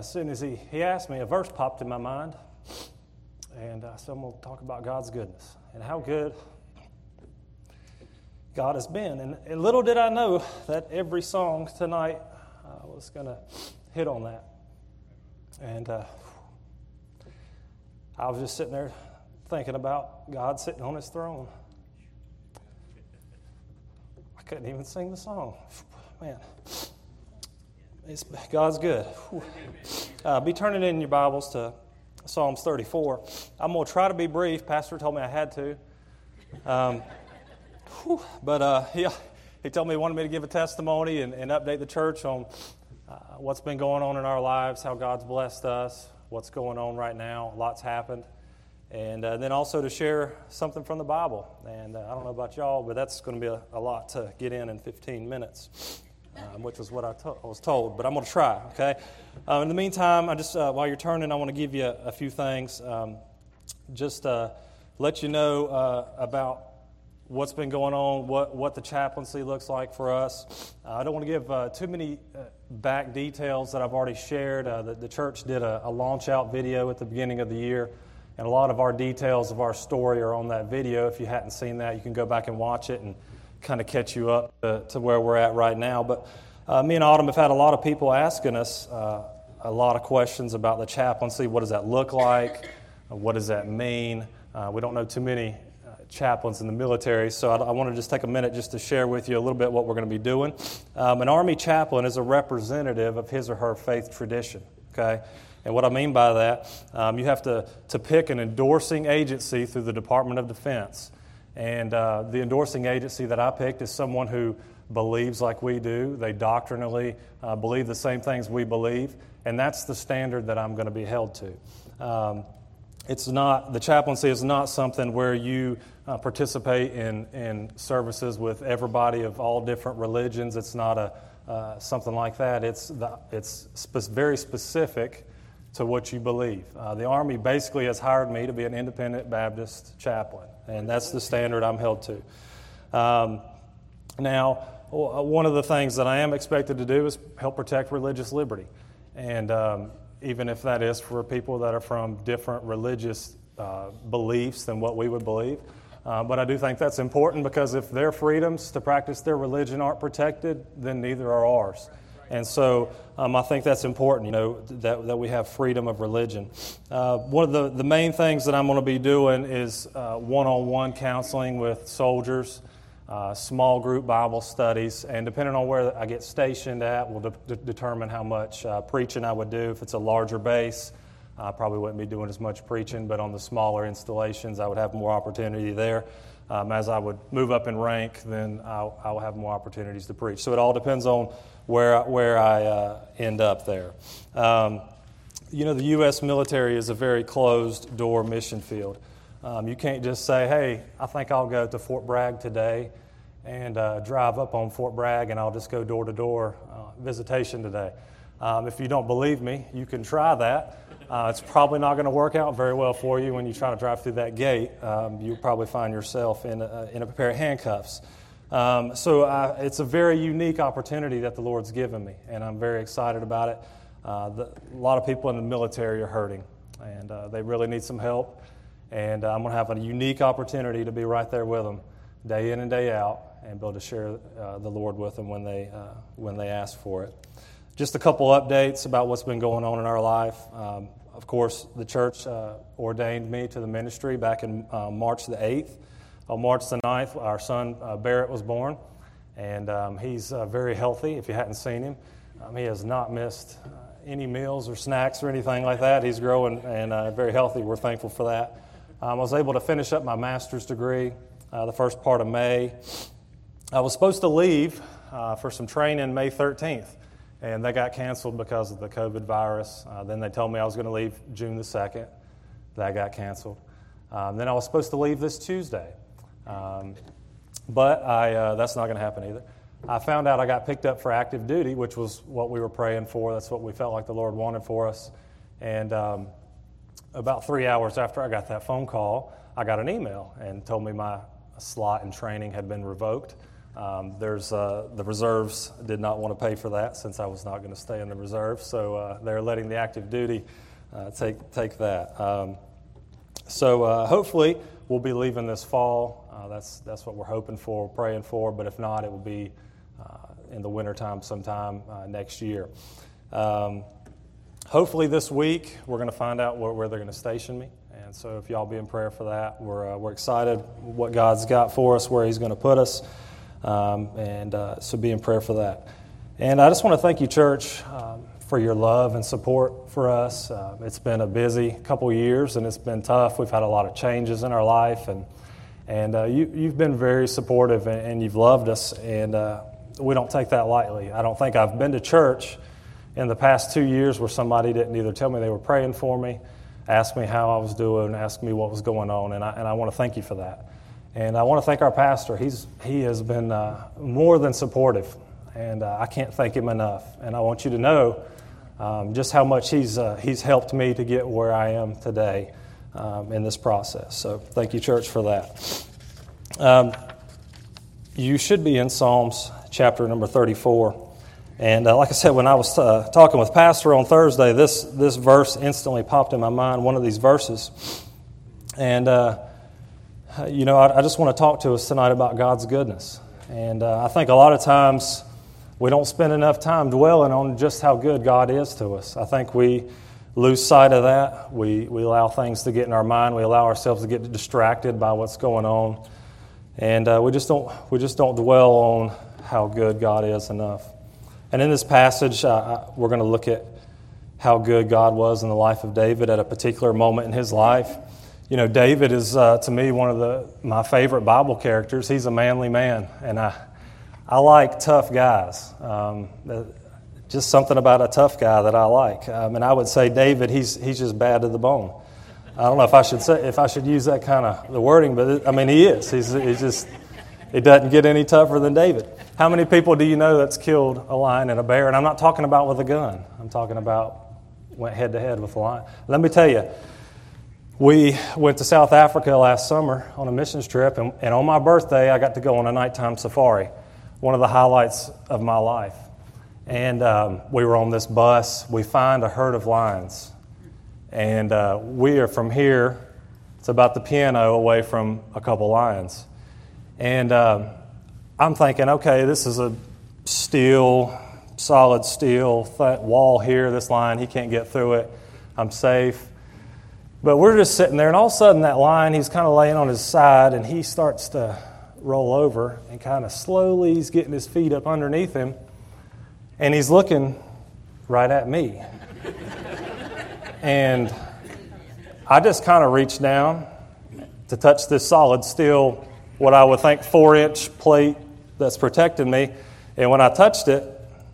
as soon as he asked me, a verse popped in my mind. And so I'm going to talk about God's goodness and how good God has been. And little did I know that every song tonight was going to hit on that. And I was just sitting there thinking about God sitting on his throne. I couldn't even sing the song. Man, God's good. Be turning in your Bibles to Psalms 34. I'm going to try to be brief. Pastor told me I had to. He told me he wanted me to give a testimony and update the church on what's been going on in our lives, how God's blessed us, what's going on right now. Lots happened. And then also to share something from the Bible. And I don't know about y'all, but that's going to be a lot to get in 15 minutes, which is what I was told. But I'm going to try, okay? In the meantime, I just while you're turning, I want to give you a few things. Just let you know about what's been going on, what the chaplaincy looks like for us. I don't want to give too many back details that I've already shared. The church did a launch out video at the beginning of the year, and a lot of our details of our story are on that video. If you hadn't seen that, you can go back and watch it and kind of catch you up to where we're at right now. But me and Autumn have had a lot of people asking us a lot of questions about the chaplaincy. What does that look like? What does that mean? We don't know too many chaplains in the military, so I want to just take a minute just to share with you a little bit what we're going to be doing. An Army chaplain is a representative of his or her faith tradition, okay? And what I mean by that, you have to pick an endorsing agency through the Department of Defense. And the endorsing agency that I picked is someone who believes like we do. They doctrinally believe the same things we believe, and that's the standard that I'm going to be held to. The chaplaincy is not something where you participate in services with everybody of all different religions. It's not something like that. It's very specific to what you believe. The Army basically has hired me to be an independent Baptist chaplain, and that's the standard I'm held to. Now, one of the things that I am expected to do is help protect religious liberty, and even if that is for people that are from different religious beliefs than what we would believe. But I do think that's important, because if their freedoms to practice their religion aren't protected, then neither are ours. And so I think that's important, that we have freedom of religion. One of the main things that I'm going to be doing is one-on-one counseling with soldiers, small group Bible studies, and depending on where I get stationed at will determine how much preaching I would do. If it's a larger base, I probably wouldn't be doing as much preaching, but on the smaller installations, I would have more opportunity there. As I would move up in rank, then I will have more opportunities to preach. So it all depends on where I end up there. The U.S. military is a very closed-door mission field. You can't just say, hey, I think I'll go to Fort Bragg today and drive up on Fort Bragg, and I'll just go door-to-door visitation today. If you don't believe me, you can try that. It's probably not going to work out very well for you when you try to drive through that gate. You'll probably find yourself in a pair of handcuffs. So it's a very unique opportunity that the Lord's given me, and I'm very excited about it. A lot of people in the military are hurting, and they really need some help. And I'm going to have a unique opportunity to be right there with them day in and day out and be able to share the Lord with them when they ask for it. Just a couple updates about what's been going on in our life. Of course, the church ordained me to the ministry back in March the 8th. On March the 9th, our son Barrett was born, and he's very healthy. If you hadn't seen him, he has not missed any meals or snacks or anything like that. He's growing and very healthy. We're thankful for that. I was able to finish up my master's degree the first part of May. I was supposed to leave for some training May 13th, and they got canceled because of the COVID virus. Then they told me I was going to leave June the 2nd. That got canceled. Then I was supposed to leave this Tuesday, but that's not going to happen either. I found out I got picked up for active duty, which was what we were praying for. That's what we felt like the Lord wanted for us. And about 3 hours after I got that phone call, I got an email and told me my slot in training had been revoked. The reserves did not want to pay for that since I was not going to stay in the reserve, so they're letting the active duty take that. So hopefully we'll be leaving this fall. That's what we're hoping for, praying for. But if not, it will be in the wintertime sometime next year. Hopefully this week we're going to find out where they're going to station me. And so if y'all be in prayer for that, we're excited what God's got for us, where He's going to put us. So be in prayer for that. And I just want to thank you, church, for your love and support for us. It's been a busy couple of years, and it's been tough. We've had a lot of changes in our life, and you've been very supportive, and you've loved us, and we don't take that lightly. I don't think I've been to church in the past 2 years where somebody didn't either tell me they were praying for me, ask me how I was doing, ask me what was going on, and I want to thank you for that. And I want to thank our pastor. He has been more than supportive, and I can't thank him enough. And I want you to know just how much he's helped me to get where I am today in this process. So thank you, church, for that. You should be in Psalms chapter number 34. And like I said, when I was talking with Pastor on Thursday, this verse instantly popped in my mind, one of these verses. And I just want to talk to us tonight about God's goodness. And I think a lot of times we don't spend enough time dwelling on just how good God is to us. I think we lose sight of that. We allow things to get in our mind. We allow ourselves to get distracted by what's going on. And we just don't dwell on how good God is enough. And in this passage, we're going to look at how good God was in the life of David at a particular moment in his life. You know, David is, to me, one of my favorite Bible characters. He's a manly man, and I like tough guys. Just something about a tough guy that I like. And I would say David, he's just bad to the bone. I don't know if I should use that kind of the wording, but he is. He's just, it doesn't get any tougher than David. How many people do you know that's killed a lion and a bear? And I'm not talking about with a gun. I'm talking about went head to head with a lion. Let me tell you. We went to South Africa last summer on a missions trip, and on my birthday, I got to go on a nighttime safari, one of the highlights of my life. And we were on this bus. We find a herd of lions, and we are from here. It's about the piano away from a couple lions. And I'm thinking, okay, this is a solid steel wall here. This lion, he can't get through it. I'm safe. But we're just sitting there, and all of a sudden that lion, he's kind of laying on his side, and he starts to roll over, and kind of slowly he's getting his feet up underneath him, and he's looking right at me. And I just kind of reached down to touch this solid steel, what I would think 4-inch plate that's protecting me, and when I touched it,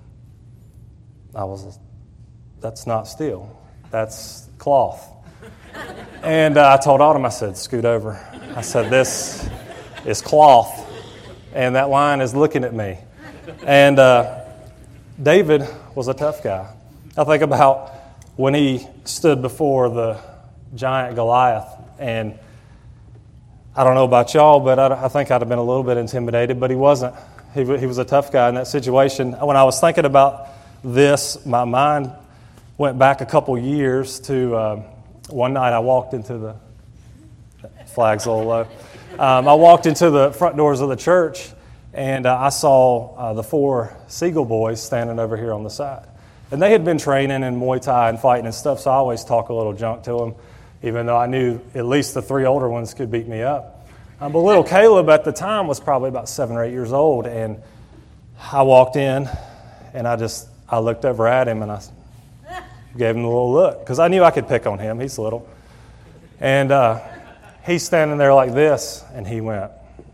that's not steel, that's cloth. And I told Autumn, I said, scoot over. I said, this is cloth, and that lion is looking at me. And David was a tough guy. I think about when he stood before the giant Goliath, and I don't know about y'all, but I think I'd have been a little bit intimidated, but he wasn't. He was a tough guy in that situation. When I was thinking about this, my mind went back a couple years to... one night I walked into the flag's a little low. I walked into the front doors of the church, and I saw the 4 Seagull boys standing over here on the side. And they had been training in Muay Thai and fighting and stuff, so I always talk a little junk to them, even though I knew at least the 3 older ones could beat me up. But little Caleb at the time was probably about 7 or 8 years old, and I walked in, and I looked over at him, and I gave him a little look, because I knew I could pick on him. He's little. And he's standing there like this, and he went.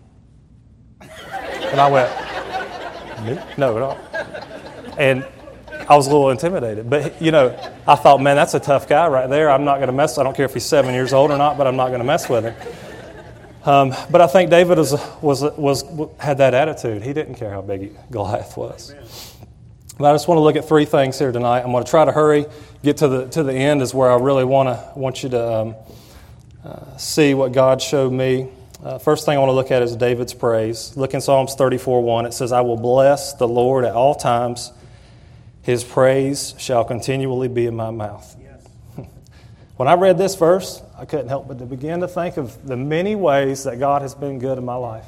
And I went, no. And I was a little intimidated. But, I thought, man, that's a tough guy right there. I'm not going to mess. I don't care if he's 7 years old or not, but I'm not going to mess with him. But I think David had that attitude. He didn't care how big Goliath was. But I just want to look at 3 things here tonight. I'm going to try to hurry, get to the end is where I really want you to see what God showed me. First thing I want to look at is David's praise. Look in Psalms 34:1. It says, I will bless the Lord at all times. His praise shall continually be in my mouth. Yes. When I read this verse, I couldn't help but to begin to think of the many ways that God has been good in my life.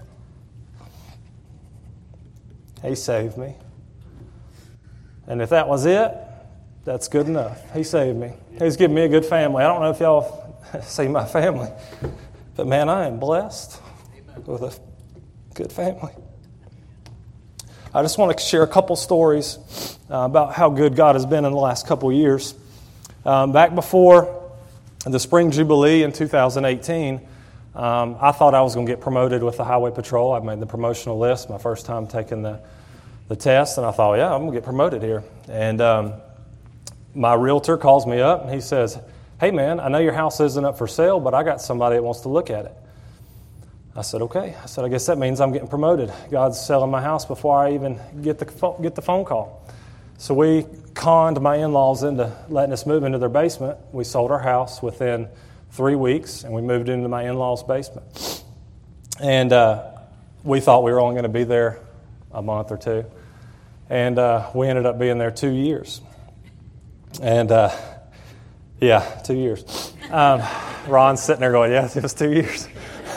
He saved me. And if that was it, that's good enough. He saved me. He's given me a good family. I don't know if y'all see my family, but man, I am blessed with a good family. I just want to share a couple stories about how good God has been in the last couple of years. Back before the Spring Jubilee in 2018, I thought I was going to get promoted with the Highway Patrol. I made the promotional list my first time taking the test, and I thought, yeah, I'm going to get promoted here. And my realtor calls me up, and he says, hey, man, I know your house isn't up for sale, but I got somebody that wants to look at it. I said, okay. I said, I guess that means I'm getting promoted. God's selling my house before I even get the phone call. So we conned my in-laws into letting us move into their basement. We sold our house within 3 weeks, and we moved into my in-laws' basement. And we thought we were only going to be there a month or two. And we ended up being there 2 years. And, 2 years. Ron's sitting there going, yes, it was 2 years.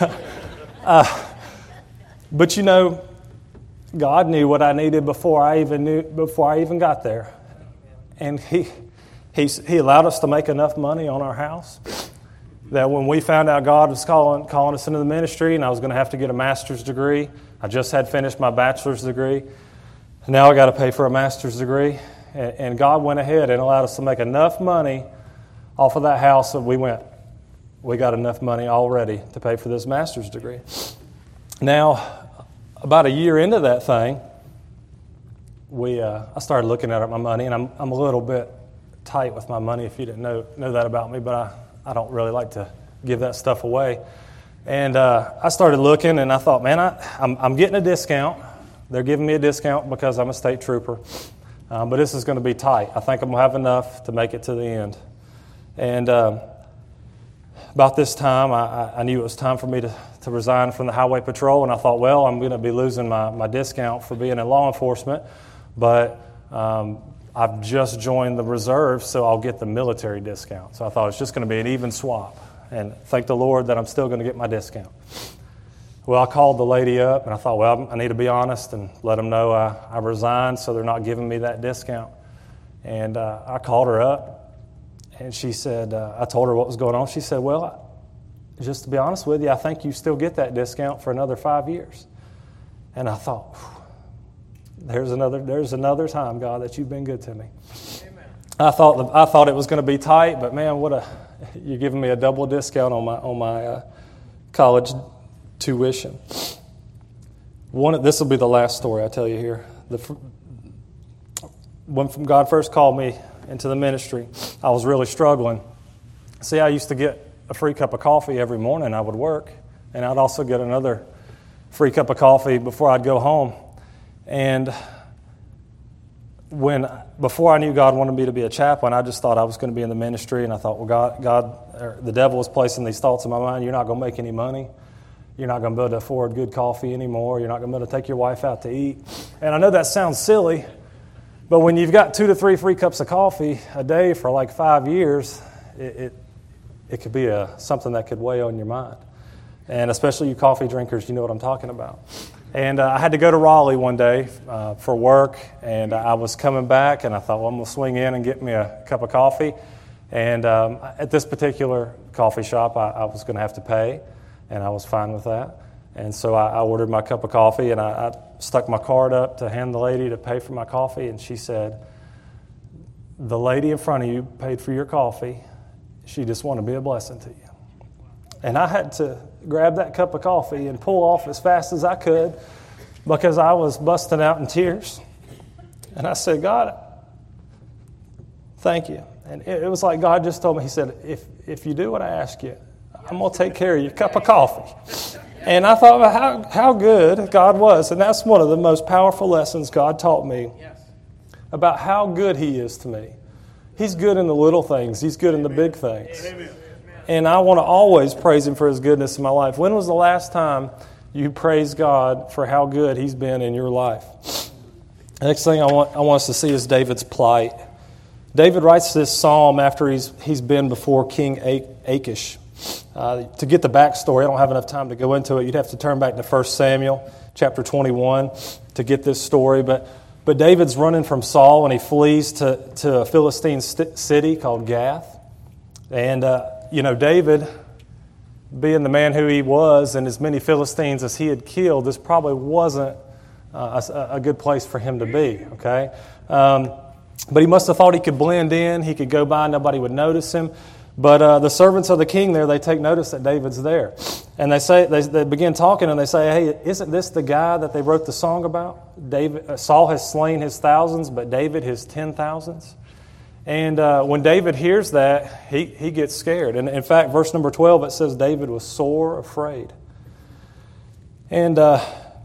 But you know, God knew what I needed before I even got there. And He allowed us to make enough money on our house that when we found out God was calling us into the ministry and I was going to have to get a master's degree, I just had finished my bachelor's degree. Now I got to pay for a master's degree. And God went ahead and allowed us to make enough money off of that house that we got enough money already to pay for this master's degree. Now, about a year into that thing, I started looking at my money, and I'm a little bit tight with my money if you didn't know that about me, but I don't really like to give that stuff away. And I started looking, and I thought, man, I'm getting a discount. They're giving me a discount because I'm a state trooper. But this is going to be tight. I think I'm going to have enough to make it to the end. And about this time, I knew it was time for me to resign from the Highway Patrol, and I thought, well, I'm going to be losing my discount for being in law enforcement, but I've just joined the reserve, so I'll get the military discount. So I thought it's just going to be an even swap, and thank the Lord that I'm still going to get my discount. Well, I called the lady up, and I thought, well, I need to be honest and let them know I resigned so they're not giving me that discount. And I called her up, and she said, I told her what was going on. She said, well, just to be honest with you, I think you still get that discount for another 5 years. And I thought, there's another time, God, that you've been good to me. Amen. I thought it was going to be tight, but man, you're giving me a double discount on my college tuition. This will be the last story I tell you here. When God first called me into the ministry, I was really struggling. See, I used to get a free cup of coffee every morning I would work, and I'd also get another free cup of coffee before I'd go home. And before I knew God wanted me to be a chaplain, I just thought I was going to be in the ministry, and I thought, well, God, the devil was placing these thoughts in my mind. You're not going to make any money. You're not going to be able to afford good coffee anymore. You're not going to be able to take your wife out to eat. And I know that sounds silly, but when you've got 2 to 3 free cups of coffee a day for like 5 years, it could be something that could weigh on your mind. And especially you coffee drinkers, you know what I'm talking about. And I had to go to Raleigh one day for work, and I was coming back, and I thought, well, I'm going to swing in and get me a cup of coffee. And at this particular coffee shop, I was going to have to pay, and I was fine with that. And so I ordered my cup of coffee, and I stuck my card up to hand the lady to pay for my coffee, and she said, the lady in front of you paid for your coffee. She just wanted to be a blessing to you. And I had to grab that cup of coffee and pull off as fast as I could because I was busting out in tears. And I said, God, thank you. And it was like God just told me, He said, if you do what I ask you, I'm going to take care of your cup of coffee. And I thought about how good God was. And that's one of the most powerful lessons God taught me about how good He is to me. He's good in the little things. He's good in the big things. And I want to always praise Him for His goodness in my life. When was the last time you praised God for how good He's been in your life? The next thing I want us to see is David's plight. David writes this psalm after he's been before King Achish. To get the backstory, I don't have enough time to go into it. You'd have to turn back to 1 Samuel chapter 21 to get this story. But David's running from Saul, and he flees to a Philistine city called Gath. And, David, being the man who he was and as many Philistines as he had killed, this probably wasn't a good place for him to be, okay? But he must have thought he could blend in. He could go by, nobody would notice him. But the servants of the king there, they take notice that David's there. And they begin talking, and they say, hey, isn't this the guy that they wrote the song about? Saul has slain his thousands, but David his 10,000s. And when David hears that, he gets scared. And in fact, verse number 12, it says David was sore afraid. And I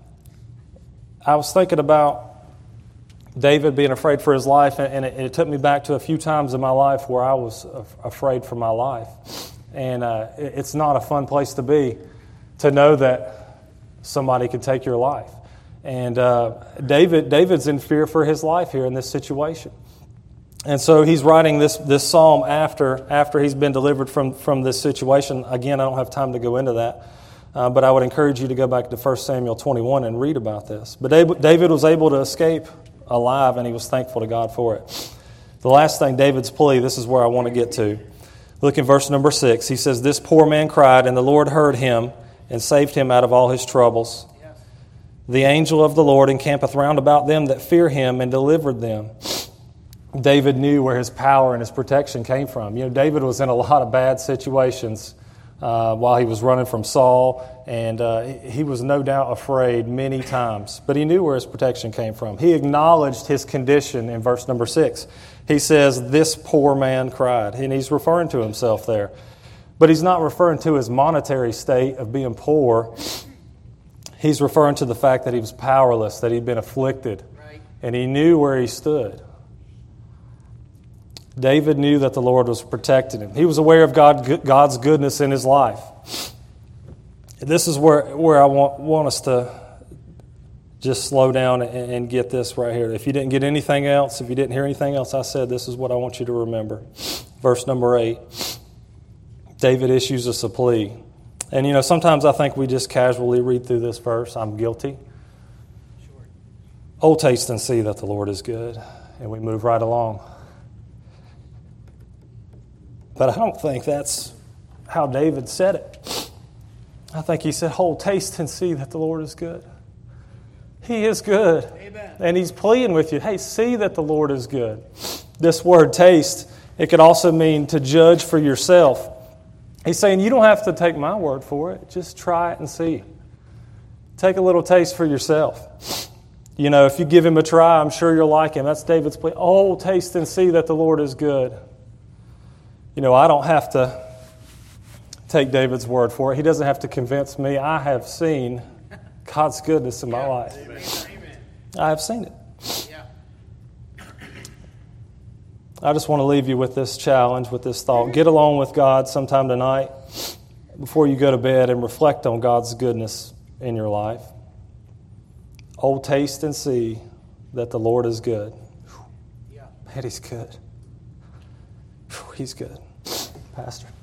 was thinking about David being afraid for his life, and it took me back to a few times in my life where I was afraid for my life. And it's not a fun place to be, to know that somebody could take your life. And David's in fear for his life here in this situation. And so he's writing this psalm after he's been delivered from this situation. Again, I don't have time to go into that. But I would encourage you to go back to 1 Samuel 21 and read about this. But David was able to escape alive, and he was thankful to God for it. The last thing, David's plea, this is where I want to get to. Look in verse number 6. He says, this poor man cried, and the Lord heard him and saved him out of all his troubles. Yes. The angel of the Lord encampeth round about them that fear him and delivered them. David knew where his power and his protection came from. David was in a lot of bad situations while he was running from Saul, and he was no doubt afraid many times. But he knew where his protection came from. He acknowledged his condition in verse number 6. He says, this poor man cried. And he's referring to himself there. But he's not referring to his monetary state of being poor. He's referring to the fact that he was powerless, that he'd been afflicted. Right. And he knew where he stood. David knew that the Lord was protecting him. He was aware of God's goodness in his life. This is where I want us to just slow down and get this right here. If you didn't get anything else, if you didn't hear anything else I said, this is what I want you to remember. Verse number 8. David issues us a plea. And sometimes I think we just casually read through this verse. I'm guilty. Sure. Oh, taste and see that the Lord is good. And we move right along. But I don't think that's how David said it. I think he said, "Oh, taste and see that the Lord is good." He is good. Amen. And he's pleading with you, hey, see that the Lord is good. This word taste, it could also mean to judge for yourself. He's saying you don't have to take my word for it. Just try it and see. Take a little taste for yourself. If you give him a try, I'm sure you'll like him. That's David's plea. Oh, taste and see that the Lord is good. I don't have to take David's word for it. He doesn't have to convince me. I have seen God's goodness in my life. Amen. I have seen it. Yeah. I just want to leave you with this challenge, with this thought. Get alone with God sometime tonight before you go to bed and reflect on God's goodness in your life. Oh, taste and see that the Lord is good. Yeah. Man, He's good. He's good. Pastor.